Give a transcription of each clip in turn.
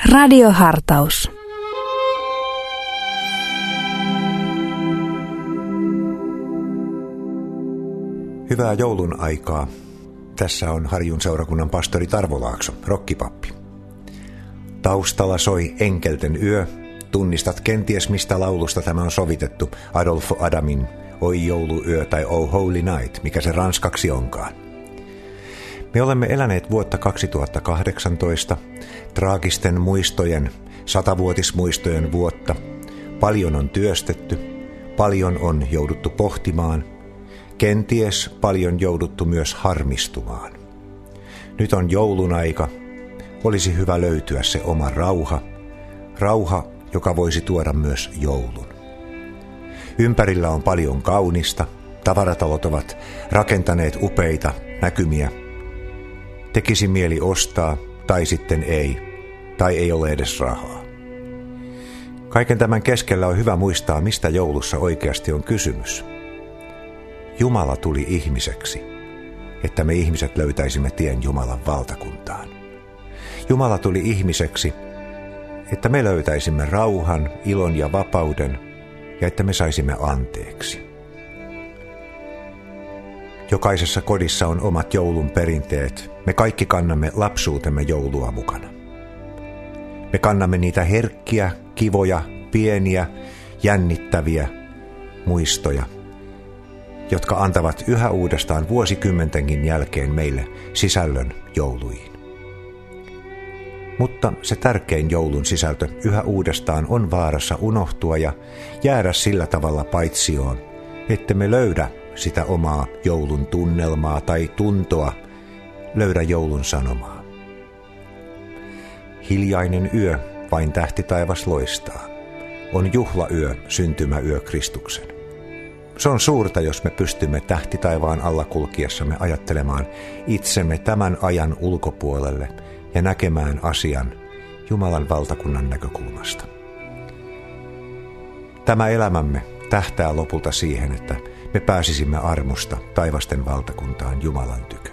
Radiohartaus. Hyvää joulun aikaa. Tässä on Harjun seurakunnan pastori Tarvo Laakso, rokkipappi. Taustalla soi Enkelten yö. Tunnistat kenties, mistä laulusta tämä on sovitettu. Adolfo Adamin Oi jouluyö tai Oh Holy Night, mikä se ranskaksi onkaan. Me olemme eläneet vuotta 2018, traagisten muistojen, 100-vuotismuistojen vuotta. Paljon on työstetty, paljon on jouduttu pohtimaan, kenties paljon jouduttu myös harmistumaan. Nyt on joulun aika, olisi hyvä löytyä se oma rauha, joka voisi tuoda myös joulun. Ympärillä on paljon kaunista, tavaratalot ovat rakentaneet upeita näkymiä. Tekisi mieli ostaa, tai sitten ei, tai ei ole edes rahaa. Kaiken tämän keskellä on hyvä muistaa, mistä joulussa oikeasti on kysymys. Jumala tuli ihmiseksi, että me ihmiset löytäisimme tien Jumalan valtakuntaan. Jumala tuli ihmiseksi, että me löytäisimme rauhan, ilon ja vapauden, ja että me saisimme anteeksi. Jokaisessa kodissa on omat joulun perinteet. Me kaikki kannamme lapsuutemme joulua mukana. Me kannamme niitä herkkiä, kivoja, pieniä, jännittäviä muistoja, jotka antavat yhä uudestaan vuosikymmentenkin jälkeen meille sisällön jouluihin. Mutta se tärkein joulun sisältö yhä uudestaan on vaarassa unohtua ja jäädä sillä tavalla paitsioon, että me löydä sitä omaa joulun tunnelmaa tai tuntoa, löydä joulun sanomaa. Hiljainen yö, vain tähti taivas loistaa, on juhlayö, syntymäyö Kristuksen. Se on suurta, jos me pystymme tähti taivaan alla kulkiessamme ajattelemaan itsemme tämän ajan ulkopuolelle ja näkemään asian Jumalan valtakunnan näkökulmasta. Tämä elämämme tähtää lopulta siihen, että me pääsisimme armosta taivasten valtakuntaan Jumalan tykö.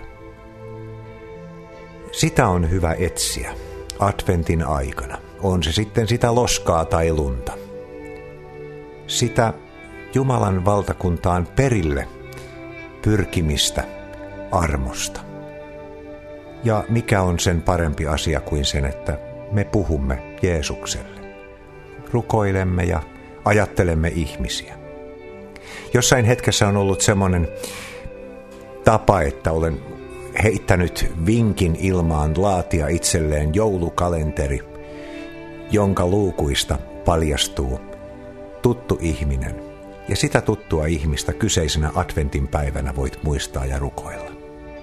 Sitä on hyvä etsiä adventin aikana, on se sitten sitä loskaa tai lunta. Sitä Jumalan valtakuntaan perille pyrkimistä armosta. Ja mikä on sen parempi asia kuin sen, että me puhumme Jeesukselle, rukoilemme ja ajattelemme ihmisiä. Jossain hetkessä on ollut semmoinen tapa, että olen heittänyt vinkin ilmaan laatia itselleen joulukalenteri, jonka luukuista paljastuu tuttu ihminen. Ja sitä tuttua ihmistä kyseisenä adventin päivänä voit muistaa ja rukoilla.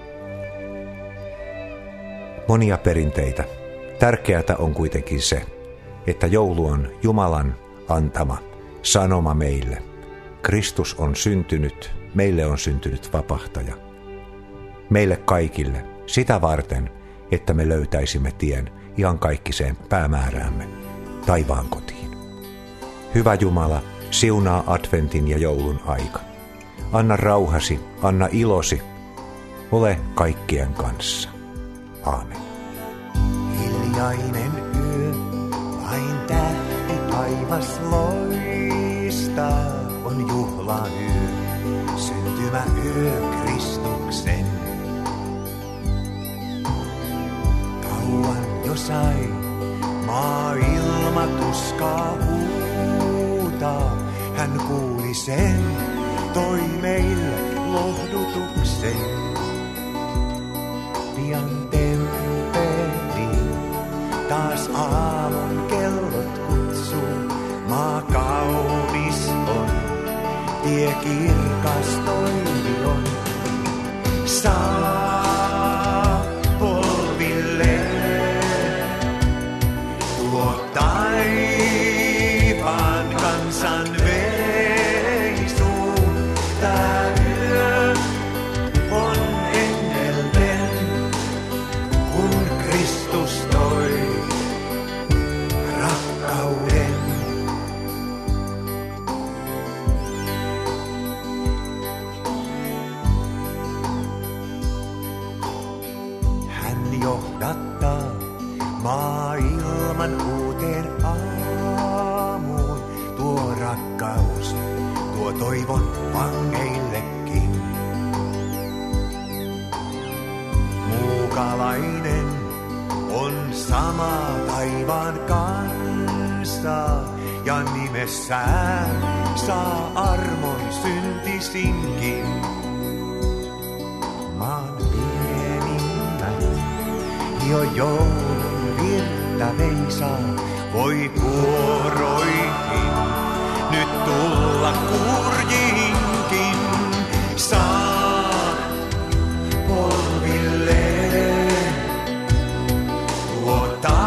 Monia perinteitä. Tärkeää on kuitenkin se, että joulu on Jumalan antama sanoma meille. Kristus on syntynyt, meille on syntynyt vapahtaja. Meille kaikille sitä varten, että me löytäisimme tien iankaikkiseen päämääräämme, taivaan kotiin. Hyvä Jumala, siunaa adventin ja joulun aika. Anna rauhasi, anna ilosi, ole kaikkien kanssa. Aamen. Hiljainen yö, vain tähti taivas loistaa, on juhlayö, syntymäyö Kristuksen. Kauan jo sai maailma tuskaa huutaa, hän kuuli sen, toi meille lohdutuksen. Pian temppeliin taas aamun kellot kutsuu, maa kaunis on, tie kirkas toivi on. Saa polville tuo taivaan kansan veisu. Tää yö on ennelten, kun Kristus toi rakkauden. 1 maailman uuteen aamuun. Tuo rakkaus, tuo toivon vangeillekin. Muukalainen on sama taivaan kanssa ja nimessään saa armon syntisinkin. Maan pienimmät jo joulun virta veisaa, voi kuoroihin nyt tulla kurjiinkin. Saa polvilleen tuo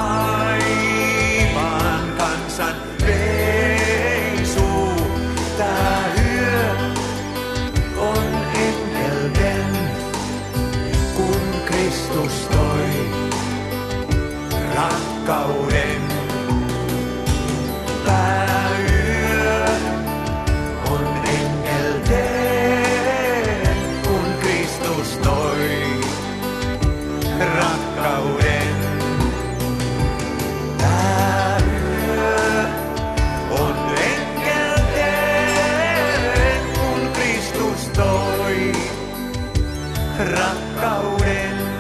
taivaan kansan reisuu. Tää yö on enkelten, kun Kristus toi rakkauden. Tää yö on enkelten, kun Kristus toi rakkauden. Tää yö on enkelten, kun Kristus toi rakkauden.